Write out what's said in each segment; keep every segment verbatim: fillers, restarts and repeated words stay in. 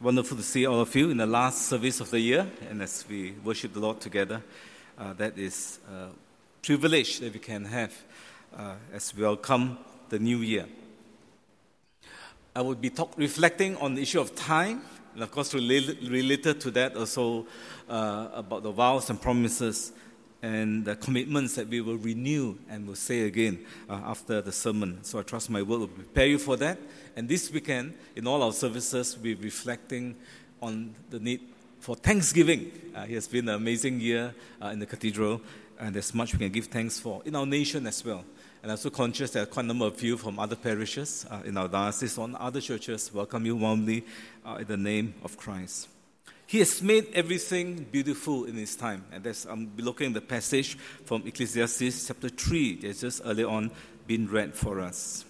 wonderful to see all of you in the last service of the year, and as we worship the Lord together, uh, that is a privilege that we can have uh, as we welcome the new year. I will be talk, reflecting on the issue of time, and of course related, related to that also uh, about the vows and promises and the commitments that we will renew and will say again uh, after the sermon. So I trust my word will prepare you for that. And this weekend, in all our services, we'll be reflecting on the need for Thanksgiving. Uh, it has been an amazing year uh, in the cathedral, and there's much we can give thanks for in our nation as well. And I'm also conscious that quite a number of you from other parishes uh, in our diocese or other churches welcome you warmly uh, in the name of Christ. He has made everything beautiful in His time. And that's, I'm looking at the passage from Ecclesiastes chapter three that's just earlier on been read for us.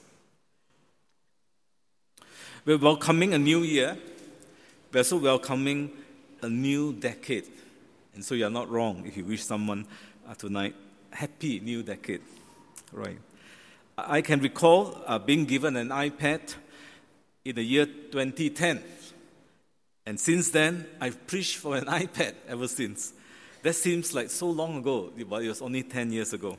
We're welcoming a new year. We're also welcoming a new decade. And so you're not wrong if you wish someone uh, tonight, happy new decade. Right. I can recall uh, being given an iPad in the year twenty ten. And since then, I've preached for an iPad ever since. That seems like so long ago, but it was only ten years ago.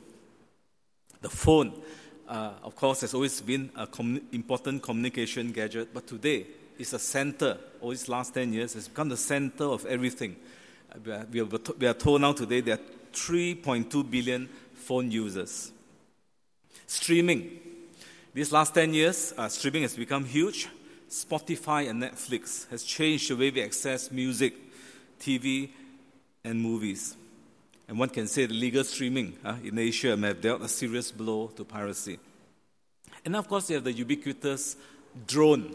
The phone, uh, of course, has always been an com- important communication gadget, but today it's a center. All these last ten years, it's become the center of everything. Uh, we, are, we, are, we are told now today there are three point two billion phone users. Streaming. These last ten years, uh, streaming has become huge. Spotify and Netflix has changed the way we access music, T V, and movies. And one can say the legal streaming uh, in Asia may have dealt a serious blow to piracy. And of course, you have the ubiquitous drone.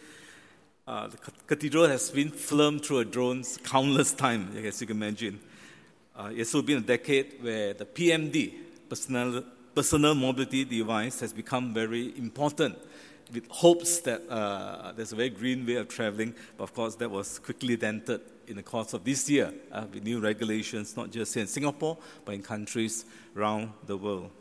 Uh, the cathedral has been filmed through a drone countless times, as you can imagine. Uh, it's also been a decade where the P M D, personal, personal mobility device, has become very important, with hopes that uh, there's a very green way of traveling. But of course, that was quickly dented in the course of this year uh, with new regulations, not just here in Singapore, but in countries around the world.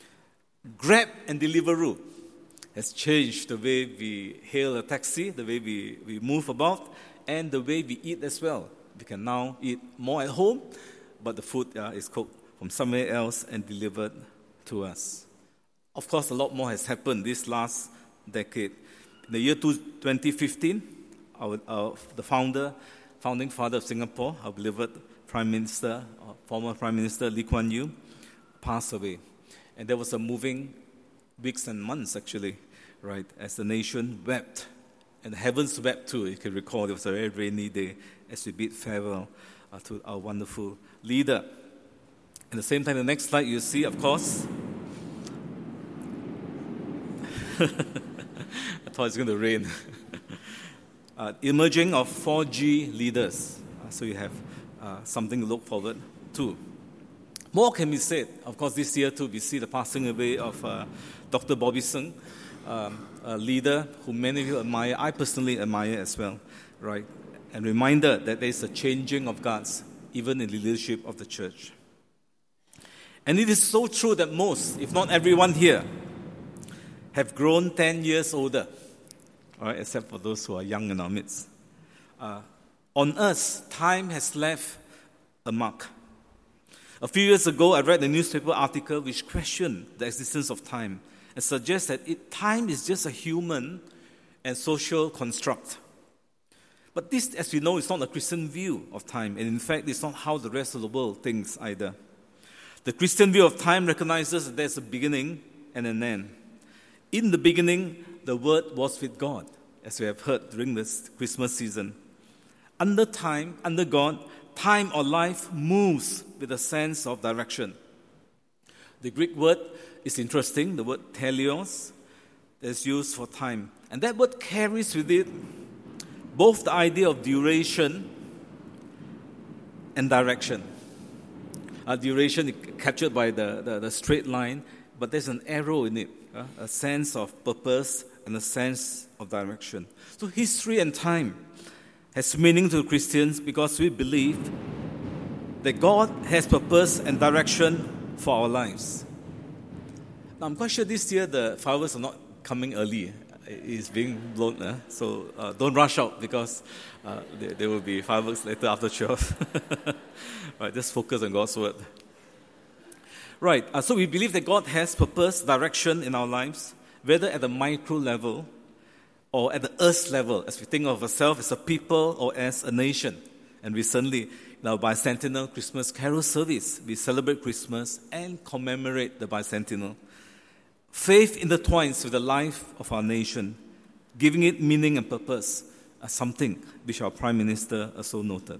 Grab and Deliveroo has changed the way we hail a taxi, the way we, we move about, and the way we eat as well. We can now eat more at home, but the food uh, is cooked from somewhere else and delivered to us. Of course, a lot more has happened this last decade. In the year twenty fifteen, our, our, the founder, founding father of Singapore, our beloved Prime Minister, uh, former Prime Minister Lee Kuan Yew, passed away. And there was a moving weeks and months, actually, right, as the nation wept. And the heavens wept too. You can recall it was a very rainy day as we bid farewell uh, to our wonderful leader. At the same time, the next slide you see, of course, I thought it was going to rain. uh, emerging of four G leaders. Uh, so you have uh, something to look forward to. More can be said. Of course, this year too, we see the passing away of uh, Doctor Bobby Seng, um, a leader who many of you admire. I personally admire as well, right? And reminder that there is a changing of guards, even in the leadership of the church. And it is so true that most, if not everyone here, have grown ten years older, all right, except for those who are young in our midst. Uh, on us, time has left a mark. A few years ago, I read a newspaper article which questioned the existence of time and suggests that it, time is just a human and social construct. But this, as we know, is not a Christian view of time, and in fact, it's not how the rest of the world thinks either. The Christian view of time recognizes that there's a beginning and an end. In the beginning, the Word was with God, as we have heard during this Christmas season. Under time, under God, time or life moves with a sense of direction. The Greek word is interesting, the word teleos, that's used for time. And that word carries with it both the idea of duration and direction. Uh, duration is captured by the, the, the straight line, but there's an arrow in it. Uh, a sense of purpose and a sense of direction. So history and time has meaning to Christians because we believe that God has purpose and direction for our lives. Now, I'm quite sure this year the fireworks are not coming early. is being blown. Uh, so uh, don't rush out because uh, there, there will be fireworks later after twelve. Right, just focus on God's word. Right, uh, so we believe that God has purpose, direction in our lives, whether at the micro level or at the earth level, as we think of ourselves as a people or as a nation. And recently, in our bicentennial Christmas carol service, we celebrate Christmas and commemorate the bicentennial. Faith intertwines with the life of our nation, giving it meaning and purpose, uh, something which our Prime Minister also noted.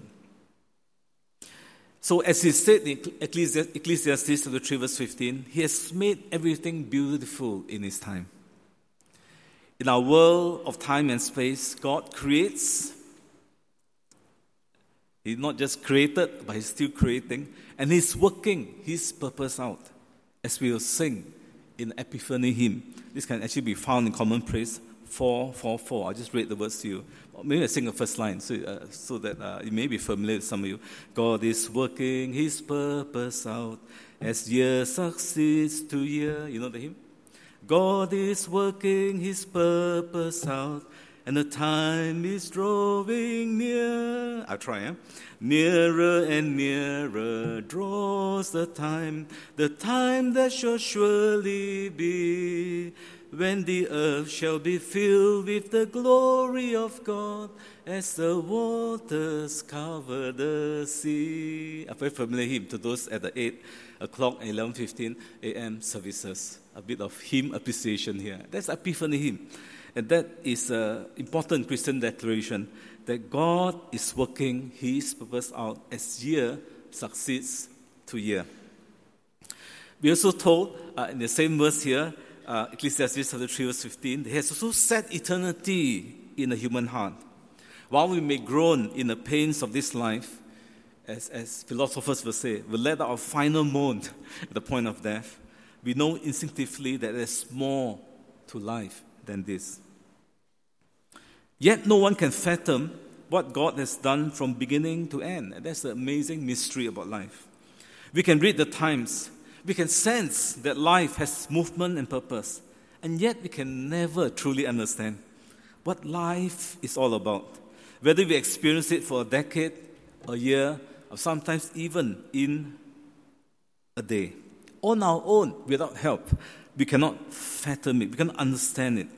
So as he said in Ecclesi- Ecclesiastes chapter three verse fifteen, he has made everything beautiful in his time. In our world of time and space, God creates. He's not just created, but he's still creating. And he's working his purpose out, as we will sing in Epiphany hymn. This can actually be found in Common Praise four four four. I'll just read the words to you. Maybe I sing the first line so, uh, so that uh, it may be familiar to some of you. God is working his purpose out as year succeeds to year. You know the hymn? God is working his purpose out and the time is drawing near. I'll try, eh? Nearer and nearer draws the time, the time that shall surely be, when the earth shall be filled with the glory of God, as the waters cover the sea. A very familiar hymn to those at the eight o'clock and eleven fifteen a.m. services. A bit of hymn appreciation here. That's Epiphany hymn. And that is an important Christian declaration that God is working his purpose out as year succeeds to year. We also told uh, in the same verse here, uh, Ecclesiastes chapter three verse fifteen, he has also set eternity in the human heart. While we may groan in the pains of this life, as, as philosophers will say, we let out our final moan at the point of death, we know instinctively that there's more to life than this. Yet no one can fathom what God has done from beginning to end. And that's the amazing mystery about life. We can read the times. We can sense that life has movement and purpose. And yet we can never truly understand what life is all about. Whether we experience it for a decade, a year, or sometimes even in a day. On our own, without help, we cannot fathom it. We cannot understand it.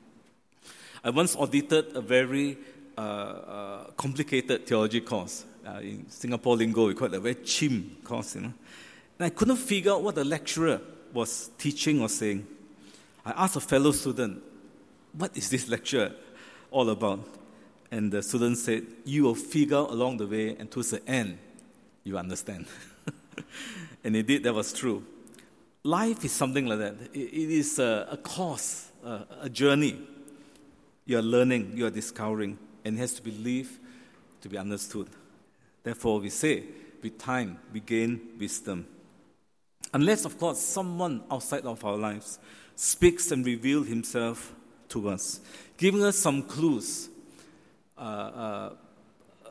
I once audited a very uh, uh, complicated theology course. Uh, in Singapore lingo, we call it a very chim course, you know. And I couldn't figure out what the lecturer was teaching or saying. I asked a fellow student, what is this lecture all about? And the student said, you will figure out along the way, and towards the end, you understand. And indeed, that was true. Life is something like that. It, it is a, a course, a, a journey. You are learning, you are discovering, and it has to be lived to be understood. Therefore, we say, with time, we gain wisdom. Unless, of course, someone outside of our lives speaks and reveals himself to us, giving us some clues, uh, uh, uh,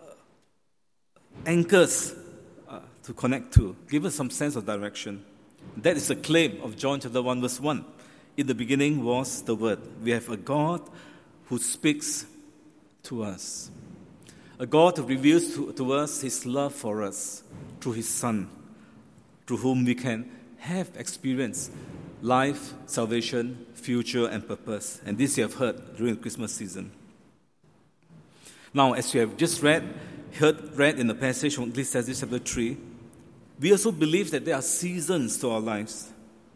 anchors uh, to connect to, give us some sense of direction. That is the claim of John chapter one, verse one. In the beginning was the Word. We have a God who speaks to us. A God who reveals to, to us his love for us through his Son, through whom we can have experience, life, salvation, future, and purpose. And this you have heard during the Christmas season. Now, as you have just read, heard, read in the passage from Ecclesiastes chapter three, we also believe that there are seasons to our lives.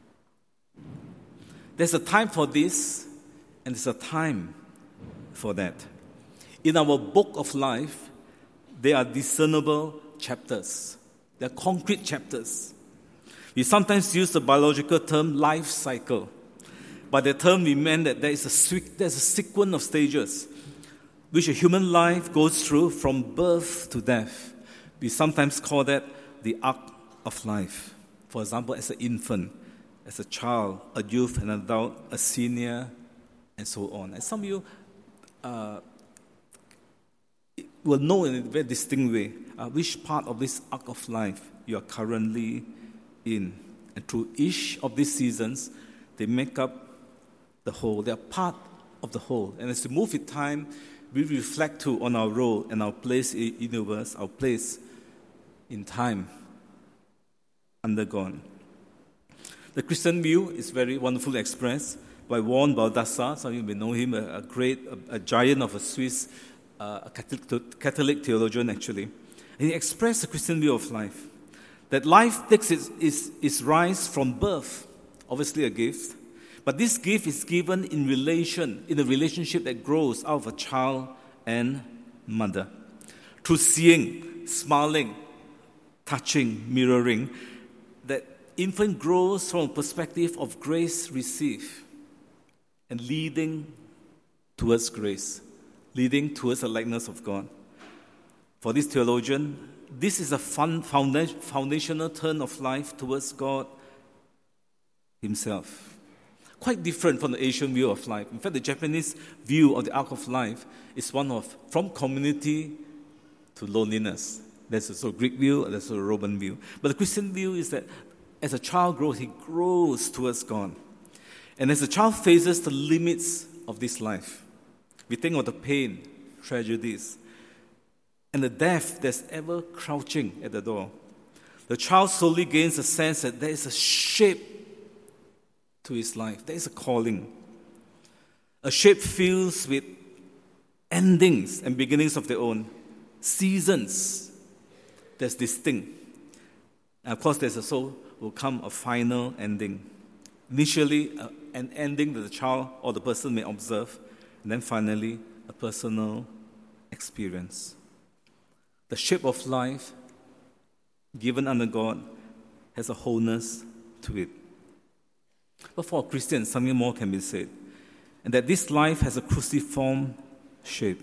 There's a time for this, and there's a time for that. In our book of life, there are discernible chapters. There are concrete chapters. We sometimes use the biological term life cycle. By the term, we meant that there is a, there's a sequence of stages which a human life goes through from birth to death. We sometimes call that the arc of life. For example, as an infant, as a child, a youth, an adult, a senior, and so on. And some of you uh, will know in a very distinct way uh, which part of this arc of life you are currently in. And through each of these seasons, they make up the whole. They are part of the whole. And as we move with time, we reflect too on our role and our place in the universe, our place in time under God. The Christian view is very wonderfully expressed by Juan Baldassar. Some of you may know him, a, a great, a, a giant of a Swiss uh, a Catholic, Catholic theologian, actually. And he expressed the Christian view of life, that life takes its, its, its rise from birth, obviously a gift, but this gift is given in relation, in a relationship that grows out of a child and mother. Through seeing, smiling, touching, mirroring, that infant grows from a perspective of grace received and leading towards grace, leading towards the likeness of God. For this theologian, this is a fun, founda- foundational turn of life towards God Himself. Quite different from the Asian view of life. In fact, the Japanese view of the arc of life is one of from community to loneliness. There's also a Greek view, there's also a Roman view. But the Christian view is that as a child grows, he grows towards God. And as a child faces the limits of this life, we think of the pain, tragedies, and the death that's ever crouching at the door. The child slowly gains a sense that there is a shape to his life. There is a calling. A shape filled with endings and beginnings of their own. Seasons that's distinct. And of course, there's also will come a final ending. Initially, uh, an ending that the child or the person may observe, and then finally, a personal experience. The shape of life given under God has a wholeness to it. But for a Christian, something more can be said, and that this life has a cruciform shape.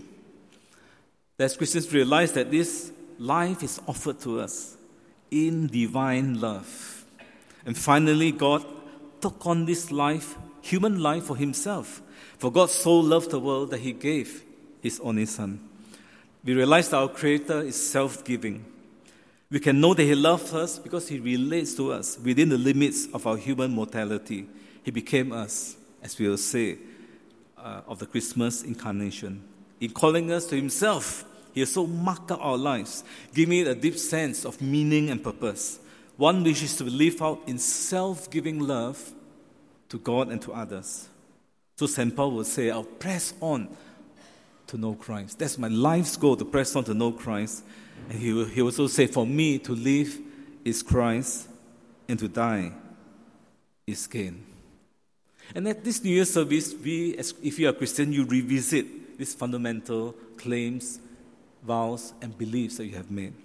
As Christians realize that this life is offered to us in divine love. And finally, God took on this life, human life, for Himself. For God so loved the world that He gave His only Son. We realize that our Creator is self-giving. We can know that He loves us because He relates to us within the limits of our human mortality. He became us, as we will say, uh, of the Christmas incarnation. In calling us to Himself, He has so marked out our lives, giving it a deep sense of meaning and purpose, one which is to live out in self-giving love to God and to others. So Saint Paul will say, I'll press on to know Christ. That's my life's goal, to press on to know Christ. And he will, he will also say, for me to live is Christ, and to die is gain. And at this New Year service, we, as, if you are Christian, you revisit these fundamental claims, vows, and beliefs that you have made.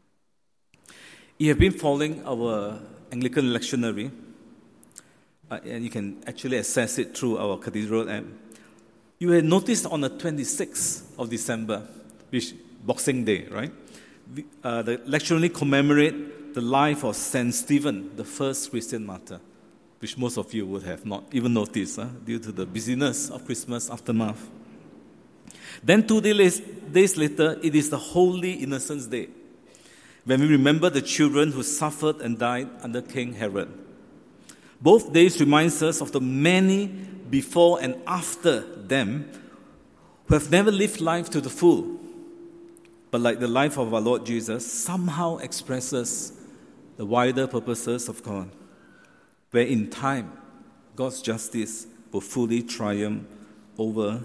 You have been following our Anglican lectionary, uh, and you can actually access it through our Cathedral app. You have noticed on the twenty-sixth of December, which Boxing Day, right? We, uh, the lectionary commemorate the life of Saint Stephen, the first Christian martyr, which most of you would have not even noticed huh, due to the busyness of Christmas aftermath. Then two days, days later, it is the Holy Innocents' Day, when we remember the children who suffered and died under King Herod. Both days reminds us of the many before and after them who have never lived life to the full, but like the life of our Lord Jesus, somehow expresses the wider purposes of God, where in time, God's justice will fully triumph over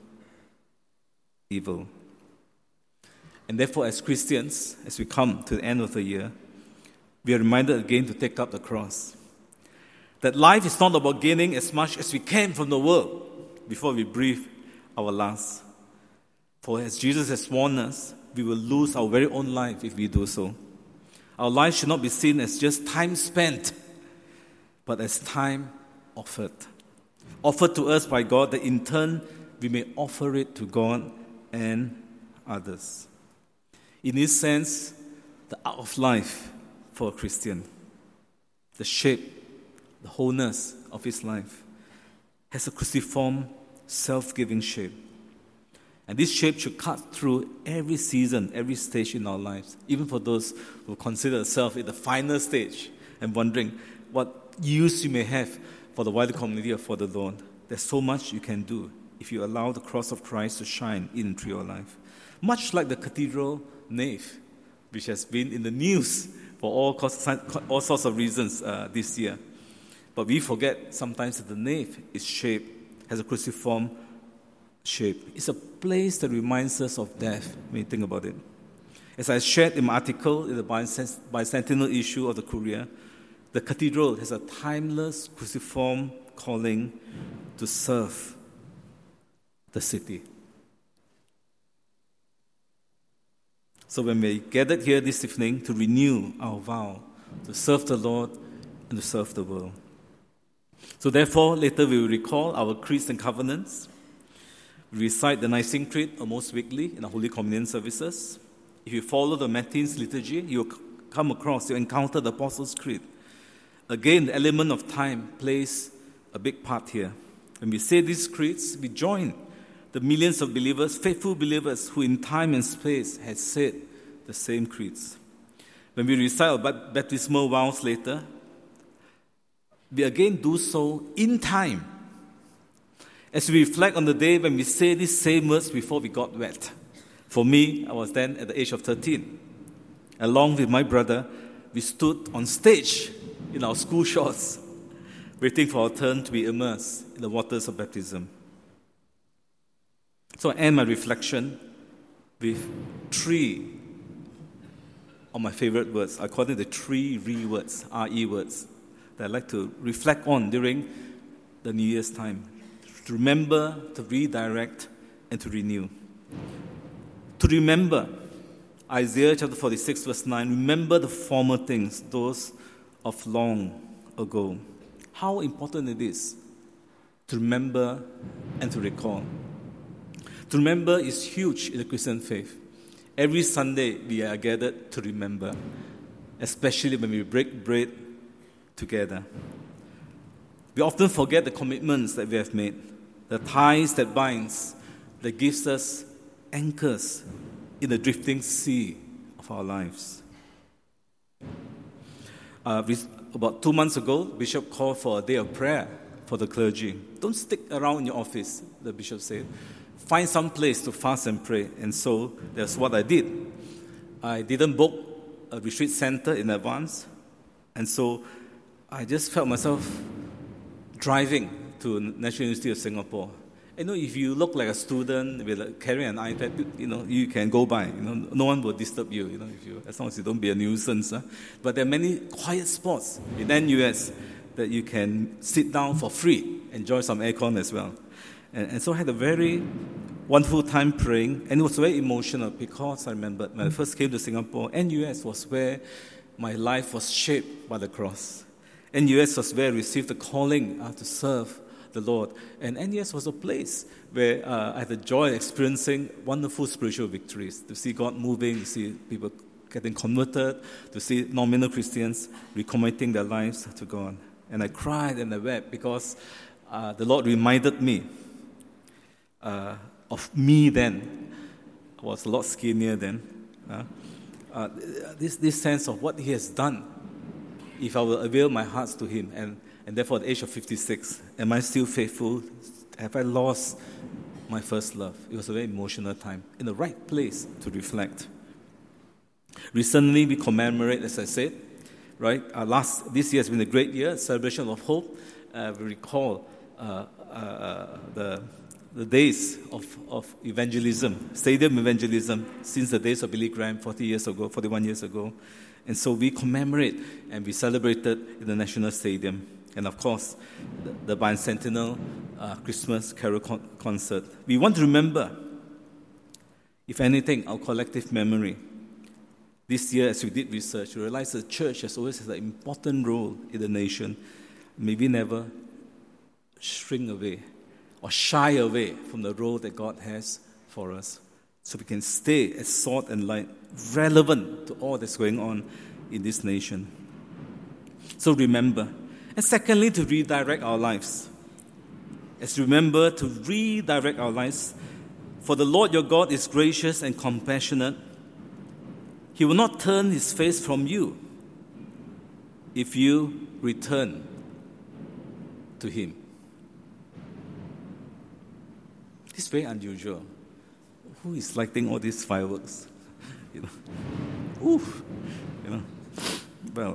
evil. And therefore, as Christians, as we come to the end of the year, we are reminded again to take up the cross. That life is not about gaining as much as we can from the world before we breathe our last. For as Jesus has warned us, we will lose our very own life if we do so. Our life should not be seen as just time spent, but as time offered. Offered to us by God, that in turn we may offer it to God and others. In this sense, the art of life for a Christian, the shape, the wholeness of his life, has a cruciform, self-giving shape. And this shape should cut through every season, every stage in our lives, even for those who consider themselves in the final stage and wondering what use you may have for the wider community or for the Lord. There's so much you can do if you allow the cross of Christ to shine in through your life. Much like the cathedral nave, which has been in the news for all, cause, all sorts of reasons uh, this year. But we forget sometimes that the nave is shaped, has a cruciform shape. It's a place that reminds us of death when you think about it. As I shared in my article in the bicentennial issue of the Courier, the cathedral has a timeless cruciform calling to serve the city. So when we gathered here this evening to renew our vow to serve the Lord and to serve the world. So therefore, later we will recall our creeds and covenants. We recite the Nicene Creed almost weekly in our Holy Communion services. If you follow the Matins liturgy, you'll come across, you'll encounter the Apostles' Creed. Again, the element of time plays a big part here. When we say these creeds, we join the millions of believers, faithful believers, who in time and space had said the same creeds. When we recite our baptismal vows later, we again do so in time, as we reflect on the day when we say these same words before we got wet. For me, I was then at the age of thirteen. Along with my brother, we stood on stage in our school shorts, waiting for our turn to be immersed in the waters of baptism. So I end my reflection with three of my favorite words. I call it the three re words, R E words, that I'd like to reflect on during the New Year's time. To remember, to redirect, and to renew. To remember, Isaiah chapter forty-six, verse nine, remember the former things, those of long ago. How important it is to remember and to recall. To remember is huge in the Christian faith. Every Sunday we are gathered to remember, especially when we break bread together. We often forget the commitments that we have made, the ties that binds, that gives us anchors in the drifting sea of our lives. Uh, we, about two months ago, Bishop called for a day of prayer for the clergy. Don't stick around in your office, the Bishop said. Find some place to fast and pray. And so that's what I did. I didn't book a retreat center in advance. And so I just felt myself driving to National University of Singapore. You know, if you look like a student with a, carrying an iPad, you know, you can go by. You know, no one will disturb you. You know, if you, as long as you don't be a nuisance. Huh? But there are many quiet spots in N U S that you can sit down for free, enjoy some aircon as well. And, and so I had a very wonderful time praying, and it was very emotional because I remembered when I first came to Singapore, N U S was where my life was shaped by the cross. N U S was where I received the calling uh, to serve the Lord. And N U S was a place where uh, I had the joy of experiencing wonderful spiritual victories, to see God moving, to see people getting converted, to see nominal Christians recommitting their lives to God. And I cried and I wept because uh, the Lord reminded me uh, of me then. I was a lot skinnier then. Uh, uh, this, this sense of what He has done, if I will avail my hearts to Him. And And therefore, at the age of fifty-six, am I still faithful? Have I lost my first love? It was a very emotional time, in the right place to reflect. Recently, we commemorate, as I said, right? Our last this year has been a great year, celebration of hope. Uh, we recall uh, uh, the the days of, of evangelism, stadium evangelism, since the days of Billy Graham, forty years ago, forty-one years ago. And so we commemorate and we celebrated in the National Stadium. And of course, the, the bicentennial uh, Christmas Carol con- concert. We want to remember, if anything, our collective memory. This year, as we did research, we realized the church has always had an important role in the nation. May we never shrink away or shy away from the role that God has for us, so we can stay as salt and light, relevant to all that's going on in this nation. So remember. And secondly, to redirect our lives. As we remember to redirect our lives, for the Lord your God is gracious and compassionate. He will not turn His face from you if you return to Him. It's very unusual. Who is lighting all these fireworks? You know, oof, you know. Well,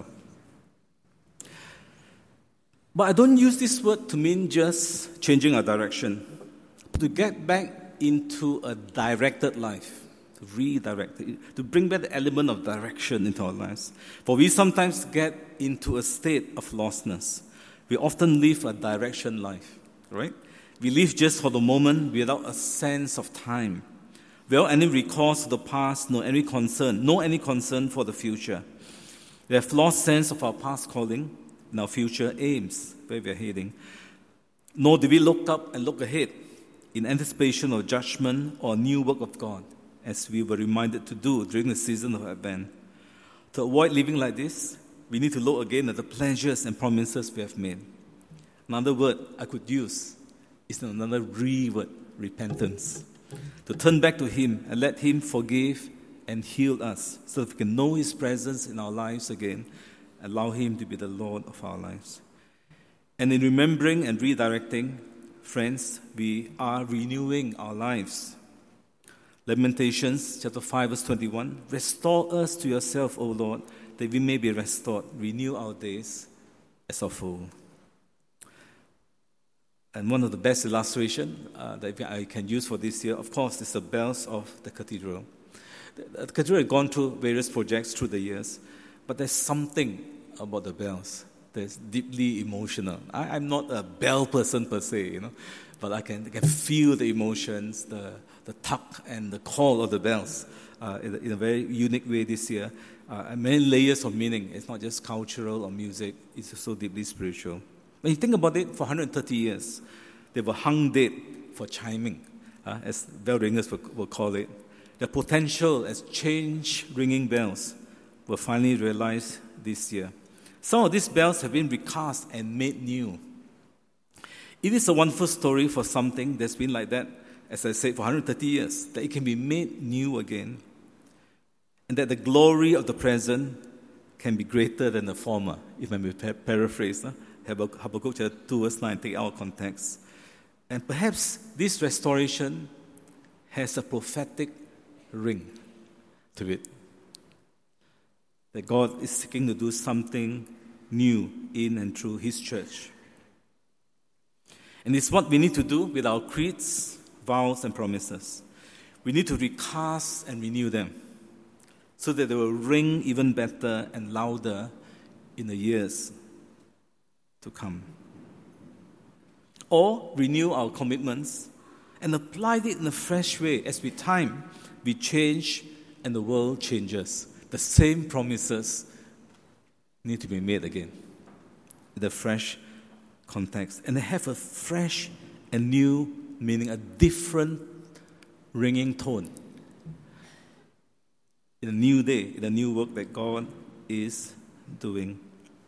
but I don't use this word to mean just changing our direction, but to get back into a directed life, to redirect it, to bring back the element of direction into our lives. For we sometimes get into a state of lostness. We often live a direction life, right? We live just for the moment without a sense of time, without any recourse to the past, no any concern, no any concern for the future. We have lost sense of our past calling and our future aims, where we are heading. Nor do we look up and look ahead in anticipation of judgment or new work of God, as we were reminded to do during the season of Advent. To avoid living like this, we need to look again at the pleasures and promises we have made. Another word I could use is another re word, repentance. To turn back to Him and let Him forgive and heal us so that we can know His presence in our lives again, allow Him to be the Lord of our lives. And in remembering and redirecting, friends, we are renewing our lives. Lamentations chapter five verse twenty-one, restore us to yourself, O Lord, that we may be restored. Renew our days as of old. And one of the best illustrations uh, that I can use for this year, of course, is the bells of the cathedral. The cathedral has gone through various projects through the years, but there's something about the bells that's deeply emotional. I, I'm not a bell person per se, you know, but I can, I can feel the emotions, the, the tug and the call of the bells uh, in, a, in a very unique way this year. Uh, and many layers of meaning. It's not just cultural or music, it's so deeply spiritual. When you think about it, for one hundred thirty years, they were hung dead for chiming, uh, as bell ringers will, will call it. The potential as change-ringing bells were finally realized this year. Some of these bells have been recast and made new. It is a wonderful story for something that's been like that, as I said, for one hundred thirty years, that it can be made new again, and that the glory of the present can be greater than the former, if I may paraphrase. Huh? Habakkuk chapter two, verse nine, take out context. And perhaps this restoration has a prophetic ring to it. That God is seeking to do something new in and through His church. And it's what we need to do with our creeds, vows, and promises. We need to recast and renew them so that they will ring even better and louder in the years to come. Or renew our commitments and apply it in a fresh way as with time we change and the world changes. The same promises need to be made again with a fresh context. And they have a fresh and new meaning, a different ringing tone. In a new day, in a new work that God is doing.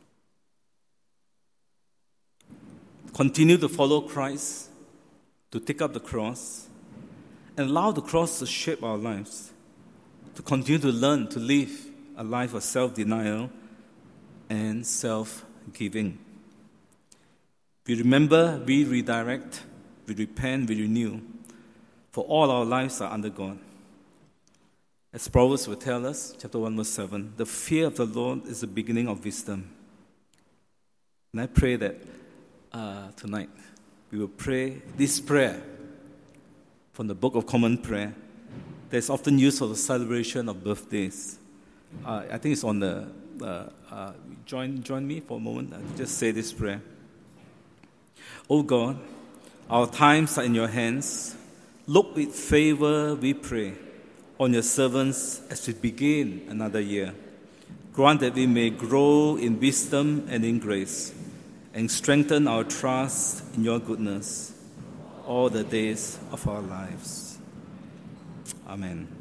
Continue to follow Christ, to take up the cross, and allow the cross to shape our lives, to continue to learn to live a life of self-denial and self-giving. We remember, we redirect, we repent, we renew, for all our lives are under God. As Proverbs will tell us, chapter one, verse seven, the fear of the Lord is the beginning of wisdom. And I pray that uh, tonight we will pray this prayer from the Book of Common Prayer that's often used for the celebration of birthdays. Uh, I think it's on the, uh, uh, join, join me for a moment. I'll just say this prayer. O God, our times are in your hands. Look with favor, we pray, on your servants as we begin another year. Grant that we may grow in wisdom and in grace, and strengthen our trust in your goodness all the days of our lives. Amen.